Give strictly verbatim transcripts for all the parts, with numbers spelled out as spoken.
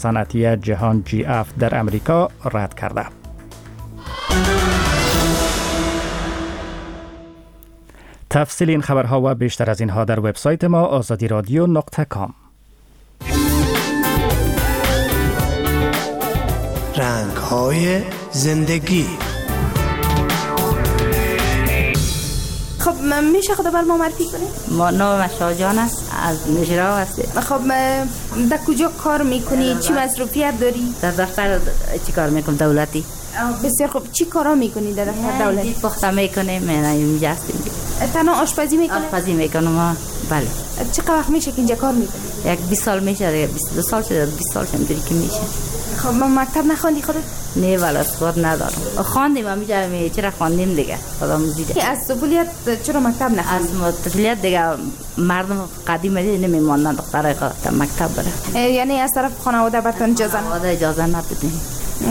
صنعتی جهان جی اف در امریکا رد کرده. تفصیل این خبرها و بیشتر از اینها در وبسایت ما آزادی رادیو نقطه کام. رنگ‌های زندگی. خب میشه خدا بر ما معرفی کنید؟ ما نام شاجان است، از نجرا هستی. خب در کجا کار میکنی؟ چی مصروفیت داری؟ در دفتر چی کار میکنم دولتی. بسیار خوب. چی کارا میکنی در دفتر دولتی؟ پخته میکنیم، من اینجا هستیم. تنها آشپزی میکنی؟ آشپزی میکنم. بله. چقدر وقت میشه که اینجا کار میکنی؟ یک بیست سال میشه، دیگه بیست و دو سال شده، بیست سال شده که میشه. خب ما مکتب نخوندی خودت؟ نه والا اسپورت ندارم. خواندیم امیجا می چرا خواندیم دیگه. خدا میدیده. از طفولیت چرا مکتب نخوندی؟ از طفولیت دیگه مردم قدیم دیگه نمیموندن دخترای خود مکتب بره. یعنی از طرف خانواده براتون اجازه نداد؟ خانواده اجازه ندادیم.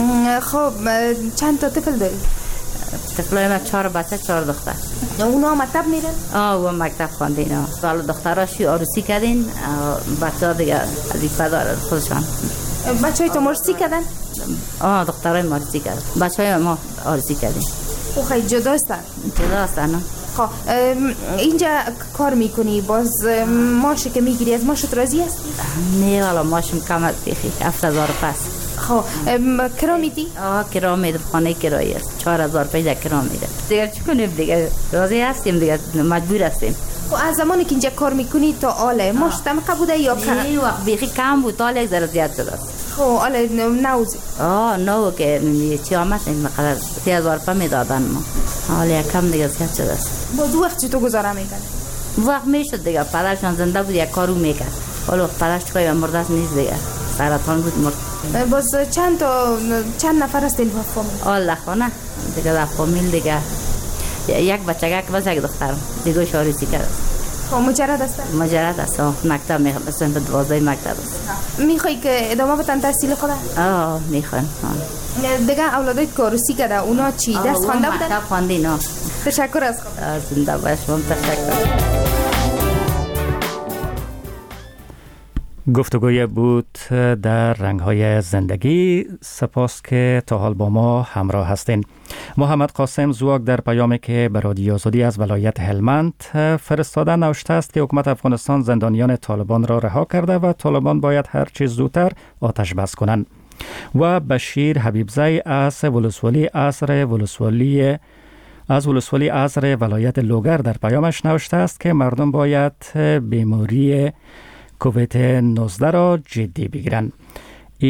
خب چند تا طفل داری؟ طفلای ما چهار بچه چهار دختر. اونا مکتب میرن؟ آه و مکتب خواندین. حالا دختراشی عروسی کردین، بچه‌ها دیگه از این پدر خودشان. بچه‌های تو عروسی کردن؟ آه دخترای ما عروسی کردن. بچه‌های ما عروسی کردین. او خیلی جدا هستن. جدا هستن. خب اینجا کار میکنی، باز ماشی که میگیری از ماشت راضی هستی؟ نه والا ماشم کم است بخی، هفت هزار پس. خب کرا میدی؟ آه کرا میدم، خانه کرایی است، چهار هزار پیدا کرا میدم. دیگه چی کنیم دیگه، راضی هستیم دیگه، مجبور هستیم. خب از زمانی که اینجا کار میکنی تا حالا ماشت کم بوده یا کم؟ نه وقت بخی کم بود، حالا یک ذره زیاد شده است. خب حالا نوزی؟ آه نو که چی آمد این مقدار سی هزار پا میدادن ما، حالا یک کم دیگه زیاد شده است. با دو وقت چی تو گذاره میکنی؟ وقت میشد دیگه، پدرشان زنده بود یک کارو میکرد، حالا پدرش که مرده است نیست دیگه، سرطان بود مرد. باز چند تا چند نفر هستین با فامیل؟ الله خانه دیگه در فامیل دیگه یک بچه که بس یک دخترم دیگه شارسی کرد. خب مجرد است؟ مجرد است، مکتب میخوام مثلا به دوازده مکتب است. میخوای که ادامه بدن تحصیل خود؟ آه میخوام. دیگه اولادای کارسی کرده اونا چی دست خوانده بودن؟ مکتب خواندین. تشکر از خود. زنده باش، من تشکر. گفتگوی بود در رنگ‌های زندگی. سپاس که تا حال با ما همراه هستین. محمد قاسم زواگ در پیامی که به رادیو آزادی از ولایت هلمند فرستاده نوشته است که حکومت افغانستان زندانیان طالبان را رها کرده و طالبان باید هر چیز زودتر آتش بس کنند. و بشیر حبیبزی از ولسوالی عصر ولسوالی از ولسوالی عصر ولایت لوگر در پیامش نوشته است که مردم باید بیماری کووید نوزده را جدی بگیرند.